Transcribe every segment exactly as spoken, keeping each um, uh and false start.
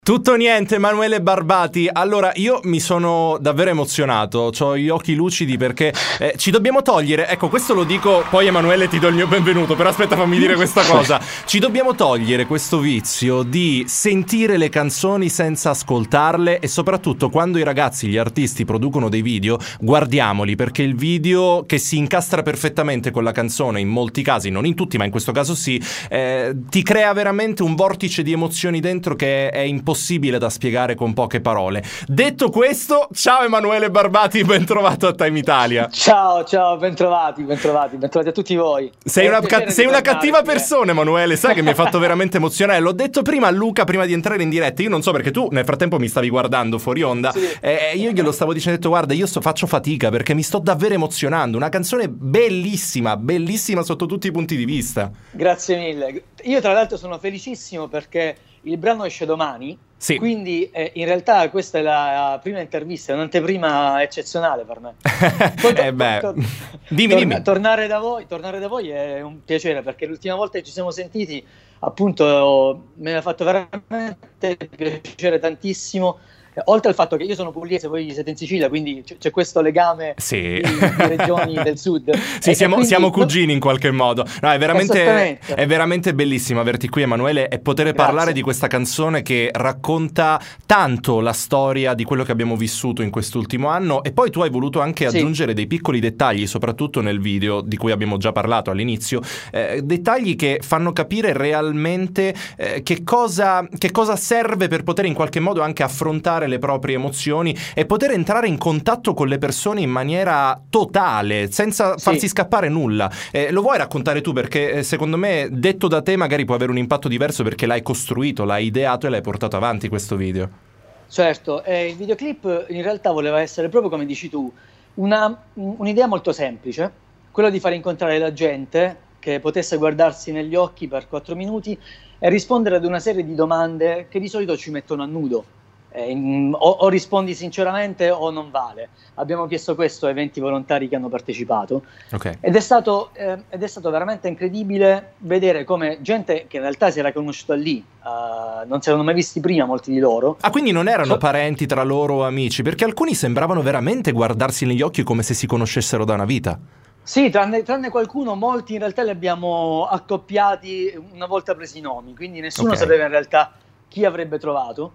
Tutto niente, Emanuele Barbati. Allora, io mi sono davvero emozionato, ho gli occhi lucidi perché eh, ci dobbiamo togliere, ecco, questo lo dico, poi Emanuele ti do il mio benvenuto, però aspetta, fammi dire questa cosa. Ci dobbiamo togliere questo vizio di sentire le canzoni senza ascoltarle e soprattutto quando i ragazzi, gli artisti producono dei video, guardiamoli, perché il video che si incastra perfettamente con la canzone, in molti casi, non in tutti, ma in questo caso sì, eh, ti crea veramente un vortice di emozioni dentro che è impossibile possibile da spiegare con poche parole. Detto questo, ciao Emanuele Barbati, ben trovato a Time Italia. Ciao, ciao, ben trovati, ben trovati, ben trovati a tutti voi. Sei una, ca- sei una cattiva persona, Emanuele, sai che mi hai fatto veramente emozionare. L'ho detto prima a Luca prima di entrare in diretta, io non so perché tu nel frattempo mi stavi guardando fuori onda, sì. E io glielo stavo dicendo, ho detto, guarda, io sto, faccio fatica perché mi sto davvero emozionando, una canzone bellissima, bellissima sotto tutti i punti di vista. Grazie mille. Io tra l'altro sono felicissimo perché il brano esce domani, sì. Quindi eh, in realtà questa è la prima intervista, un'anteprima eccezionale per me. Poi, eh beh, to- to- dimmi, tor- dimmi. Tornare da voi, tornare da voi è un piacere perché l'ultima volta che ci siamo sentiti, appunto, mi ha fatto veramente piacere tantissimo. Oltre al fatto che io sono pugliese, voi siete in Sicilia, quindi c- c'è questo legame sì. di, di regioni del sud. Sì, e siamo, quindi... siamo cugini in qualche modo. No, è veramente, è veramente bellissimo averti qui, Emanuele, e poter Grazie. parlare di questa canzone che racconta tanto la storia di quello che abbiamo vissuto in quest'ultimo anno, e poi tu hai voluto anche sì. aggiungere dei piccoli dettagli, soprattutto nel video di cui abbiamo già parlato all'inizio, eh, dettagli che fanno capire realmente eh, che cosa, che cosa serve per poter in qualche modo anche affrontare le proprie emozioni e poter entrare in contatto con le persone in maniera totale, senza sì. farsi scappare nulla. Eh, lo vuoi raccontare tu? Perché eh, secondo me, detto da te, magari può avere un impatto diverso perché l'hai costruito, l'hai ideato e l'hai portato avanti questo video. Certo, eh, il videoclip in realtà voleva essere proprio come dici tu, una, un'idea molto semplice, quella di far incontrare la gente che potesse guardarsi negli occhi per quattro minuti e rispondere ad una serie di domande che di solito ci mettono a nudo. Eh, in, o, o rispondi sinceramente o non vale. Abbiamo chiesto questo ai venti volontari che hanno partecipato, okay. ed, è stato, eh, ed è stato veramente incredibile vedere come gente che in realtà si era conosciuta lì, uh, non si erano mai visti prima molti di loro. Ah, quindi non erano so- parenti tra loro o amici, perché alcuni sembravano veramente guardarsi negli occhi come se si conoscessero da una vita. Sì, tranne, tranne qualcuno, molti in realtà li abbiamo accoppiati una volta presi i nomi, quindi nessuno okay. sapeva in realtà chi avrebbe trovato.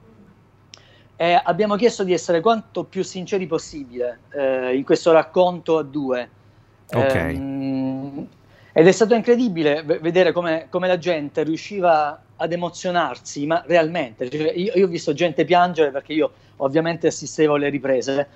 Eh, abbiamo chiesto di essere quanto più sinceri possibile eh, in questo racconto a due. Okay. Ehm, ed è stato incredibile v- vedere come, come la gente riusciva ad emozionarsi, ma realmente. Cioè, io, io ho visto gente piangere perché io ovviamente assistevo alle riprese,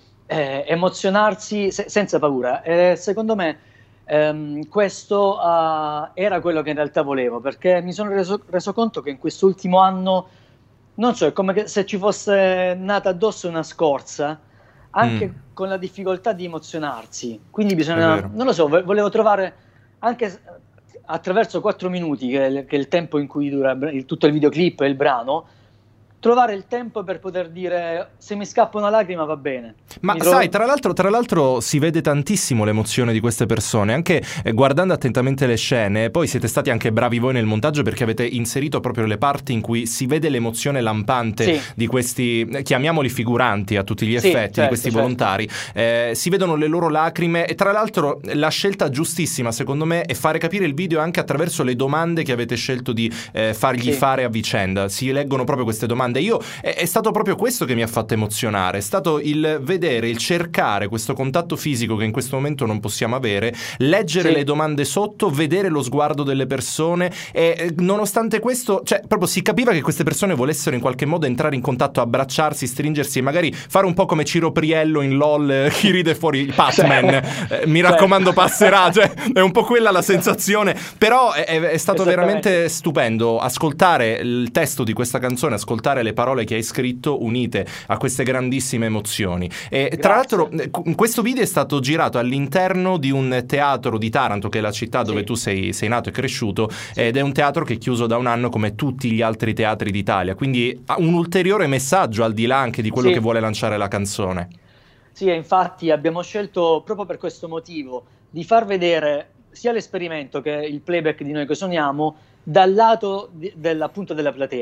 eh, emozionarsi se- senza paura. E secondo me ehm, questo uh, era quello che in realtà volevo, perché mi sono reso, reso conto che in quest'ultimo anno, non so, è come che se ci fosse nata addosso una scorza, anche mm. con la difficoltà di emozionarsi. Quindi bisogna, non lo so, volevo trovare anche attraverso quattro minuti, che è, che è il tempo in cui dura il, tutto il videoclip e il brano, trovare il tempo per poter dire se mi scappa una lacrima va bene. Ma mi sai, trovo... tra l'altro, tra l'altro si vede tantissimo l'emozione di queste persone, anche eh, guardando attentamente le scene. Poi siete stati anche bravi voi nel montaggio perché avete inserito proprio le parti in cui si vede l'emozione lampante sì. di questi, chiamiamoli figuranti a tutti gli effetti, sì, certo, di questi certo. volontari. Eh, si vedono le loro lacrime e tra l'altro la scelta giustissima secondo me è fare capire il video anche attraverso le domande che avete scelto di eh, fargli sì. fare a vicenda. Si leggono proprio queste domande. Io è, è stato proprio questo che mi ha fatto emozionare, è stato il vedere, il cercare questo contatto fisico che in questo momento non possiamo avere, leggere sì. le domande sotto, vedere lo sguardo delle persone e nonostante questo, cioè proprio si capiva che queste persone volessero in qualche modo entrare in contatto, abbracciarsi, stringersi e magari fare un po' come Ciro Priello in LOL, chi ride fuori il Pac-Man, eh, mi raccomando passerà, cioè è un po' quella la sensazione, però è, è stato veramente stupendo ascoltare il testo di questa canzone, ascoltare le parole che hai scritto unite a queste grandissime emozioni. E Grazie. Tra l'altro questo video è stato girato all'interno di un teatro di Taranto, che è la città dove sì. tu sei, sei nato e cresciuto, sì. ed è un teatro che è chiuso da un anno come tutti gli altri teatri d'Italia, quindi ha un ulteriore messaggio al di là anche di quello sì. che vuole lanciare la canzone. Sì, e infatti abbiamo scelto proprio per questo motivo di far vedere sia l'esperimento che il playback di Noi che suoniamo dal lato di, del, appunto della platea,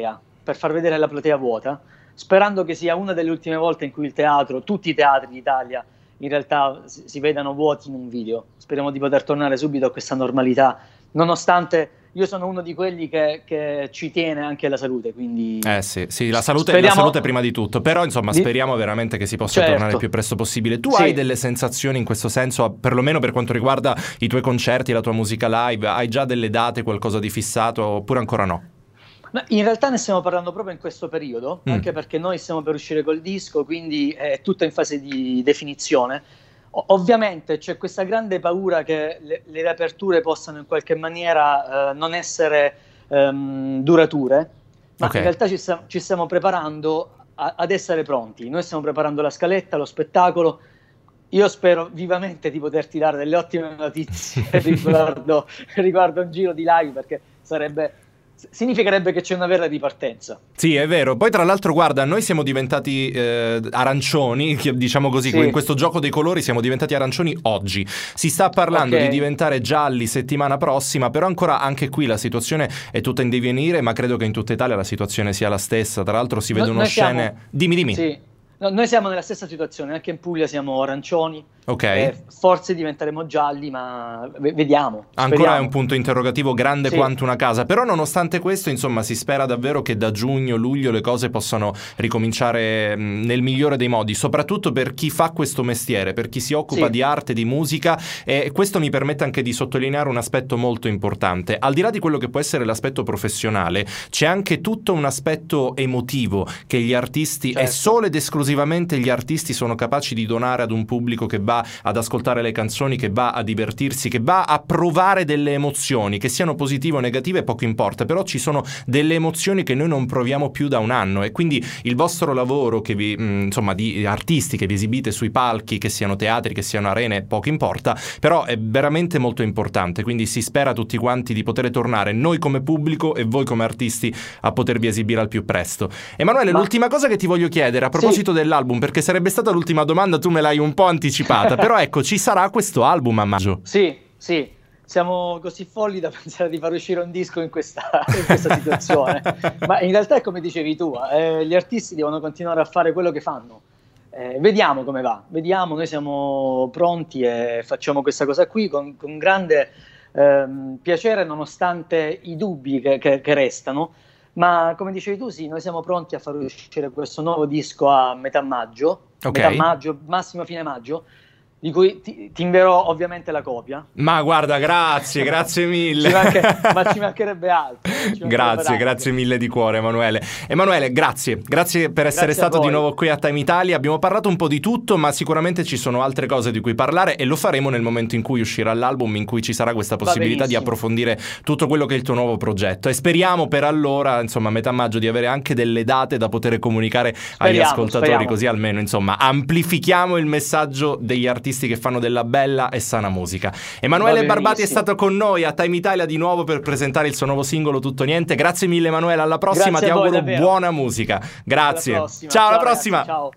per far vedere la platea vuota, sperando che sia una delle ultime volte in cui il teatro, tutti i teatri d'Italia, in realtà si, si vedano vuoti in un video. Speriamo di poter tornare subito a questa normalità, nonostante io sono uno di quelli che, che ci tiene anche alla salute, quindi eh sì, sì la, salute, speriamo... la salute prima di tutto, però insomma speriamo veramente che si possa certo. tornare il più presto possibile. Tu sì. hai delle sensazioni in questo senso, perlomeno per quanto riguarda i tuoi concerti, la tua musica live? Hai già delle date, qualcosa di fissato, oppure ancora no? No, in realtà ne stiamo parlando proprio in questo periodo, mm. anche perché noi stiamo per uscire col disco, quindi è tutto in fase di definizione. O- ovviamente c'è questa grande paura che le, le riaperture possano in qualche maniera eh, non essere ehm, durature, ma okay. in realtà ci, sta- ci stiamo preparando a- ad essere pronti. Noi stiamo preparando la scaletta, lo spettacolo. Io spero vivamente di poterti dare delle ottime notizie riguardo, riguardo un giro di live, perché sarebbe... significherebbe che c'è una vera ripartenza. Sì, è vero. Poi tra l'altro guarda, noi siamo diventati eh, arancioni, diciamo così, sì. in questo gioco dei colori siamo diventati arancioni oggi. Si sta parlando okay. di diventare gialli settimana prossima, però ancora anche qui la situazione è tutta in divenire, ma credo che in tutta Italia la situazione sia la stessa. Tra l'altro si vedono no, scene... Siamo... Dimmi, dimmi. Sì. No, noi siamo nella stessa situazione, anche in Puglia siamo arancioni, okay. eh, forse diventeremo gialli, ma v- vediamo. Ancora speriamo. È un punto interrogativo grande sì. quanto una casa, però nonostante questo, insomma, si spera davvero che da giugno, luglio le cose possano ricominciare mh, nel migliore dei modi, soprattutto per chi fa questo mestiere, per chi si occupa sì. di arte, di musica, e questo mi permette anche di sottolineare un aspetto molto importante. Al di là di quello che può essere l'aspetto professionale, c'è anche tutto un aspetto emotivo che gli artisti, certo. è solo ed esclusivamente gli artisti sono capaci di donare ad un pubblico che va ad ascoltare le canzoni, che va a divertirsi, che va a provare delle emozioni, che siano positive o negative poco importa, però ci sono delle emozioni che noi non proviamo più da un anno, e quindi il vostro lavoro che vi, mh, insomma, di artisti che vi esibite sui palchi, che siano teatri, che siano arene, poco importa, però è veramente molto importante, quindi si spera tutti quanti di poter tornare, noi come pubblico e voi come artisti, a potervi esibire al più presto. Emanuele, Ma... l'ultima cosa che ti voglio chiedere a proposito sì. dell'album, perché sarebbe stata l'ultima domanda, tu me l'hai un po' anticipata, però ecco, ci sarà questo album a maggio? Sì, sì, siamo così folli da pensare di far uscire un disco in questa, in questa situazione, ma in realtà è come dicevi tu, eh, gli artisti devono continuare a fare quello che fanno, eh, vediamo come va, vediamo, noi siamo pronti e facciamo questa cosa qui con, con grande ehm, piacere, nonostante i dubbi che, che, che restano. Ma come dicevi tu, sì, noi siamo pronti a far uscire questo nuovo disco a metà maggio, okay. metà maggio, massimo fine maggio, di cui ti, ti invierò ovviamente la copia. Ma guarda, grazie, grazie mille. Ci manche, ma ci mancherebbe altro. Ci mancherebbe grazie, altro. grazie mille di cuore, Emanuele. Emanuele, grazie, grazie per essere grazie stato di nuovo qui a Time Italia. Abbiamo parlato un po' di tutto, ma sicuramente ci sono altre cose di cui parlare, e lo faremo nel momento in cui uscirà l'album, in cui ci sarà questa possibilità di approfondire tutto quello che è il tuo nuovo progetto. E speriamo per allora, insomma, a metà maggio, di avere anche delle date da poter comunicare speriamo, agli ascoltatori, speriamo. Così almeno, insomma, amplifichiamo il messaggio degli artisti che fanno della bella e sana musica. Emanuele Barbati è stato con noi a Time Italia di nuovo per presentare il suo nuovo singolo Tutto Niente. Grazie mille Emanuele, alla prossima, Grazie ti auguro davvero. buona musica. Grazie. Alla ciao, ciao, alla prossima. Ragazzi, ciao.